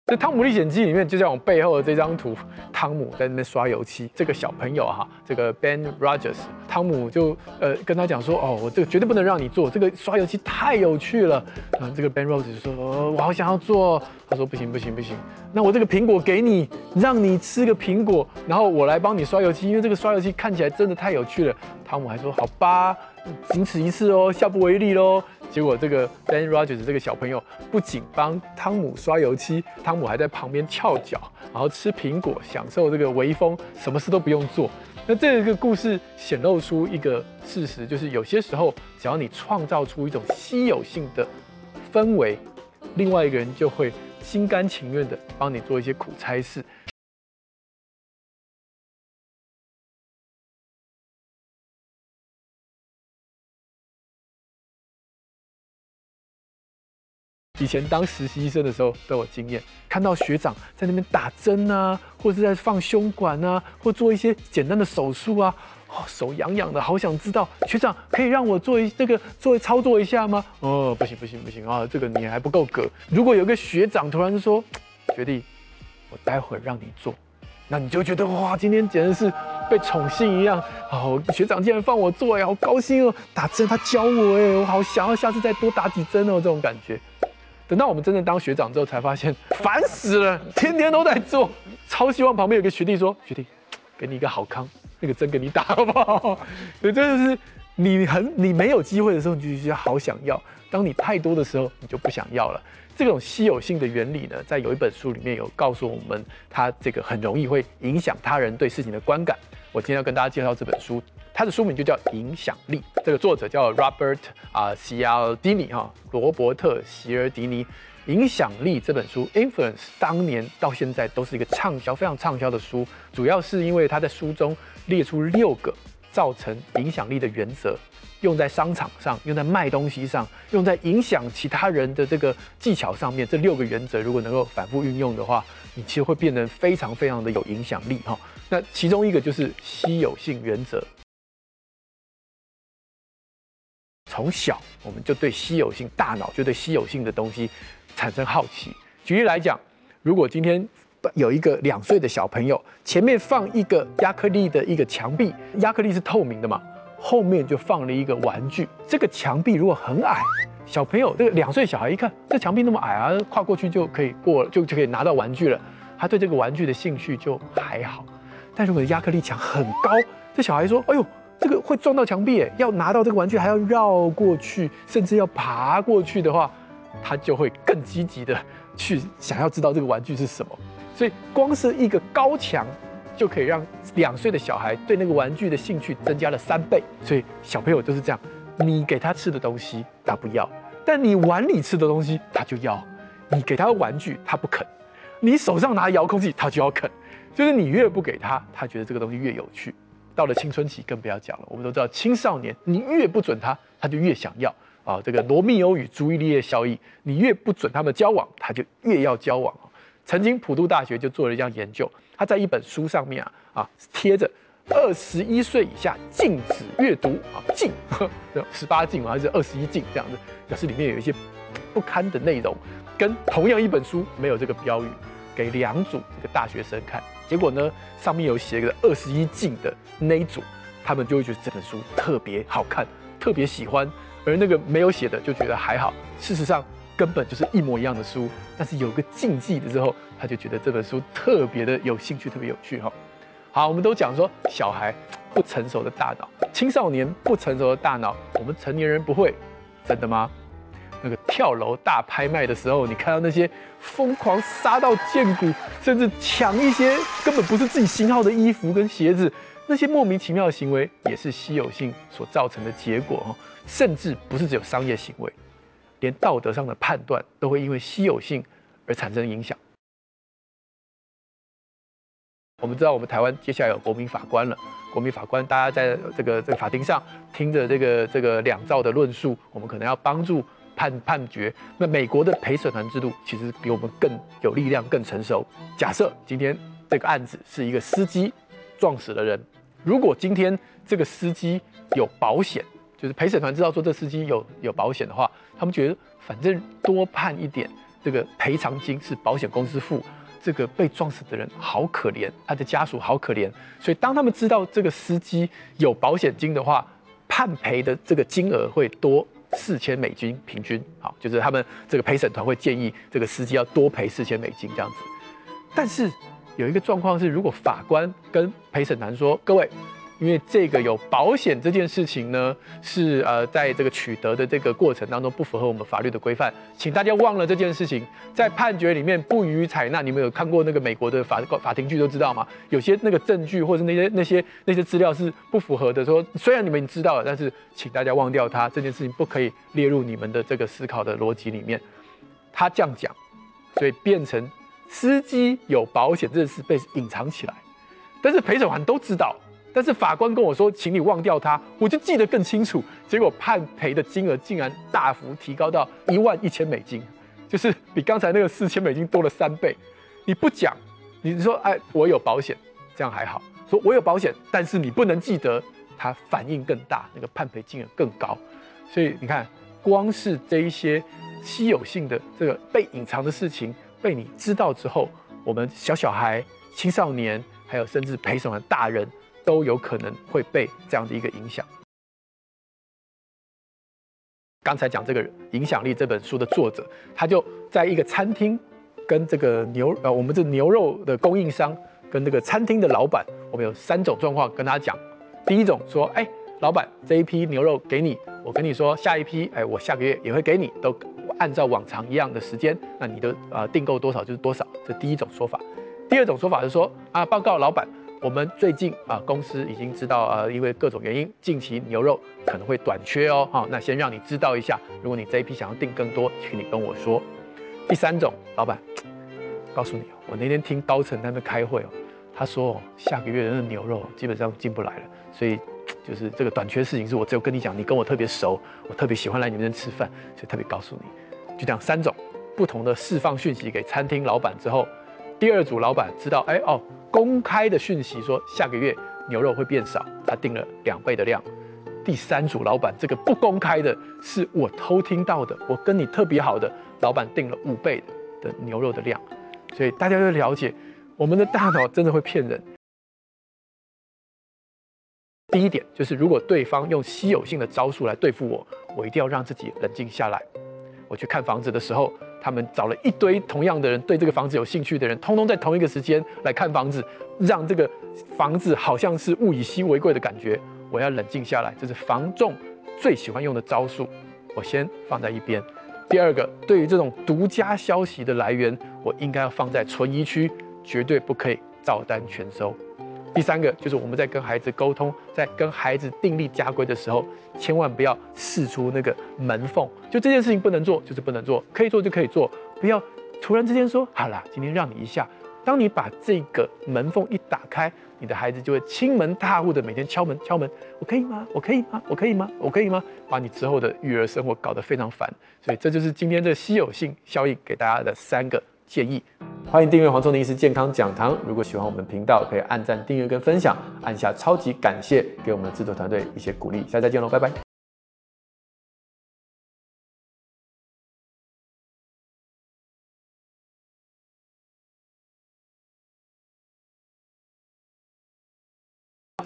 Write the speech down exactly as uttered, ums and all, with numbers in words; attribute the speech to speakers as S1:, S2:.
S1: 这《汤姆历险记》里面就像我背后的这张图，汤姆在那边刷油漆，这个小朋友哈，这个 Ben Rogers， 汤姆就呃跟他讲说，哦，我这个绝对不能让你做，这个刷油漆太有趣了。然后这个 Ben Rogers 说，哦，我好想要做。他说不行不行不行，那我这个苹果给你，让你吃个苹果，然后我来帮你刷油漆，因为这个刷油漆看起来真的太有趣了。汤姆还说好吧，仅此一次哦，下不为例喽。结果这个 Ben Rogers 这个小朋友不仅帮汤姆刷油漆，汤姆还在旁边翘脚，然后吃苹果，享受这个微风，什么事都不用做。那这个故事显露出一个事实，就是有些时候，只要你创造出一种稀有性的氛围，另外一个人就会心甘情愿的帮你做一些苦差事。以前当实习医生的时候都有经验，看到学长在那边打针啊，或者在放胸管啊，或做一些简单的手术啊，哦，手痒痒的，好想知道学长可以让我做一这个做操作一下吗？哦，不行不行不行啊，这个你还不够格。如果有个学长突然说，学弟，我待会儿让你做，那你就觉得哇，今天简直是被宠幸一样。哦，学长竟然放我做呀，好高兴哦！打针他教我哎，我好想要下次再多打几针哦，这种感觉。等到我们真正当学长之后，才发现烦死了，天天都在做。超希望旁边有个学弟说：“学弟，给你一个好康，那个针给你打好不好？”所以这就是你很你没有机会的时候，你就觉得好想要；当你太多的时候，你就不想要了。这种稀有性的原理呢，在有一本书里面有告诉我们，它这个很容易会影响他人对事情的观感。我今天要跟大家介绍这本书。它的书名就叫《影响力》，这个作者叫 Robert 啊席尔迪尼哈，罗伯特席尔迪尼。《影响力》这本书 ，Influence 当年到现在都是一个畅销、非常畅销的书，主要是因为他在书中列出六个造成影响力的原则，用在商场上，用在卖东西上，用在影响其他人的这个技巧上面。这六个原则如果能够反复运用的话，你其实会变得非常非常的有影响力哈。那其中一个就是稀有性原则。从小我们就对稀有性，大脑就对稀有性的东西产生好奇。举例来讲，如果今天有一个两岁的小朋友，前面放一个亚克力的一个墙壁，亚克力是透明的嘛，后面就放了一个玩具。这个墙壁如果很矮，小朋友这个两岁小孩一看，这墙壁那么矮啊，跨过去就可以过，就就可以拿到玩具了。他对这个玩具的兴趣就还好。但如果亚克力墙很高，这小孩说：“哎呦！”这个会撞到墙壁，要拿到这个玩具还要绕过去，甚至要爬过去的话，他就会更积极的去想要知道这个玩具是什么。所以光是一个高墙就可以让两岁的小孩对那个玩具的兴趣增加了三倍。所以小朋友就是这样，你给他吃的东西他不要，但你碗里吃的东西他就要。你给他玩具他不肯，你手上拿遥控器他就要啃。就是你越不给他，他觉得这个东西越有趣。到了青春期更不要讲了，我们都知道青少年，你越不准他，他就越想要啊。这个罗密欧与朱丽叶效应，你越不准他们交往，他就越要交往。曾经普渡大学就做了一项研究，他在一本书上面啊啊贴着二十一岁以下禁止阅读啊禁，十八禁还是二十一禁这样子，表示里面有一些不堪的内容，跟同样一本书没有这个标语，给两组这个大学生看。结果呢，上面有写一个二十一禁的那一组，他们就会觉得这本书特别好看，特别喜欢；而那个没有写的就觉得还好。事实上，根本就是一模一样的书，但是有个禁忌的之后，他就觉得这本书特别的有兴趣，特别有趣哈。好，我们都讲说小孩不成熟的大脑，青少年不成熟的大脑，我们成年人不会，真的吗？那个跳楼大拍卖的时候，你看到那些疯狂杀到见骨，甚至抢一些根本不是自己型号的衣服跟鞋子，那些莫名其妙的行为，也是稀有性所造成的结果哈。甚至不是只有商业行为，连道德上的判断都会因为稀有性而产生影响。我们知道，我们台湾接下来有国民法官了。国民法官，大家在这个这个法庭上听着这个这个两造的论述，我们可能要帮助判判决。那美国的陪审团制度其实比我们更有力量、更成熟。假设今天这个案子是一个司机撞死了人，如果今天这个司机有保险，就是陪审团知道说这司机有有保险的话，他们觉得反正多判一点， 这个赔偿金是保险公司付，这个被撞死的人好可怜，他的家属好可怜。所以当他们知道这个司机有保险金的话，判赔的这个金额会多四千美金平均，好，就是他们这个陪审团会建议这个司机要多赔四千美金这样子。但是有一个状况是，如果法官跟陪审团说，各位，因为这个有保险这件事情呢，是呃在这个取得的这个过程当中不符合我们法律的规范，请大家忘了这件事情，在判决里面不予采纳。你们有看过那个美国的法法庭剧都知道吗？有些那个证据或者那些那些那些资料是不符合的，说虽然你们知道了，但是请大家忘掉它，这件事情不可以列入你们的这个思考的逻辑里面。他这样讲，所以变成司机有保险这件事被隐藏起来，但是陪审团都知道。但是法官跟我说，请你忘掉它，我就记得更清楚。结果判赔的金额竟然大幅提高到一万一千美金，就是比刚才那个四千美金多了三倍。你不讲，你说哎我有保险，这样还好；说我有保险，但是你不能记得，它反应更大，那个判赔金额更高。所以你看，光是这一些稀有性的这个被隐藏的事情被你知道之后，我们小小孩、青少年，还有甚至陪审团大人，都有可能会被这样的一个影响。刚才讲这个《影响力》这本书的作者，他就在一个餐厅跟这个牛呃，我们这牛肉的供应商跟这个餐厅的老板，我们有三种状况跟他讲。第一种说，哎，老板，这一批牛肉给你，我跟你说下一批，哎，我下个月也会给你，都按照往常一样的时间，那你的呃订购多少就是多少，这第一种说法。第二种说法是说，啊，报告老板，我们最近啊，公司已经知道，呃，因为各种原因，近期牛肉可能会短缺哦，哈、哦，那先让你知道一下，如果你这一批想要订更多，请你跟我说。第三种，老板，告诉你哦，我那天听高层在那边开会哦，他说哦，下个月的那牛肉基本上进不来了，所以就是这个短缺事情是我只有跟你讲，你跟我特别熟，我特别喜欢来你们那边吃饭，所以特别告诉你。就这样三种不同的释放讯息给餐厅老板之后，第二组老板知道，哎哦。公开的讯息说下个月牛肉会变少，他订了两倍的量。第三组老板，这个不公开的是我偷听到的，我跟你特别好的老板订了五倍的牛肉的量。所以大家就了解，我们的大脑真的会骗人。第一点就是，如果对方用稀有性的招数来对付我，我一定要让自己冷静下来。我去看房子的时候，他们找了一堆同样的人，对这个房子有兴趣的人，通通在同一个时间来看房子，让这个房子好像是物以稀为贵的感觉。我要冷静下来，这是房仲最喜欢用的招数，我先放在一边。第二个，对于这种独家消息的来源，我应该要放在存疑区，绝对不可以照单全收。第三个就是我们在跟孩子沟通，在跟孩子订立家规的时候，千万不要释出那个门缝，就这件事情不能做，就是不能做，可以做就可以做，不要突然之间说好啦，今天让你一下。当你把这个门缝一打开，你的孩子就会亲门踏户的每天敲门敲门，我可以吗？我可以吗？我可以吗？我可以吗？把你之后的育儿生活搞得非常烦。所以这就是今天这稀有性效应给大家的三个建议。欢迎订阅黄聪宁医师健康讲堂。如果喜欢我们频道，可以按赞、订阅跟分享，按下超级感谢，给我们的制作团队一些鼓励。下次再见喽，拜拜。